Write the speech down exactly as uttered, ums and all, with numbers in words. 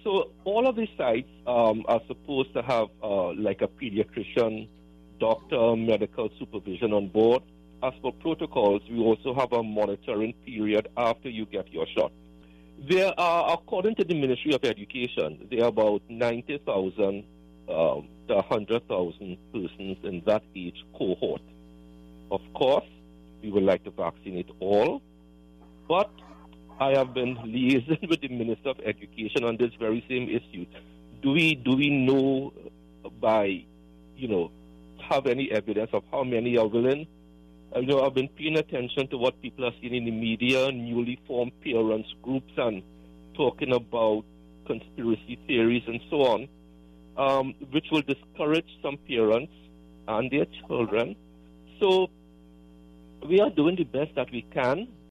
So all of these sites um, are supposed to have uh, like a pediatrician, doctor, medical supervision on board. As for protocols, we also have a monitoring period after you get your shot. There are, according to the Ministry of Education, there are about ninety thousand um, to one hundred thousand persons in that age cohort. Of course, we would like to vaccinate all, but I have been liaising with the Minister of Education on this very same issue. Do we do we know by, you know, have any evidence of how many are willing? Uh, you know, I've been paying attention to what people are saying in the media, newly formed parents groups, and talking about conspiracy theories and so on, um, which will discourage some parents and their children. So we are doing the best that we can.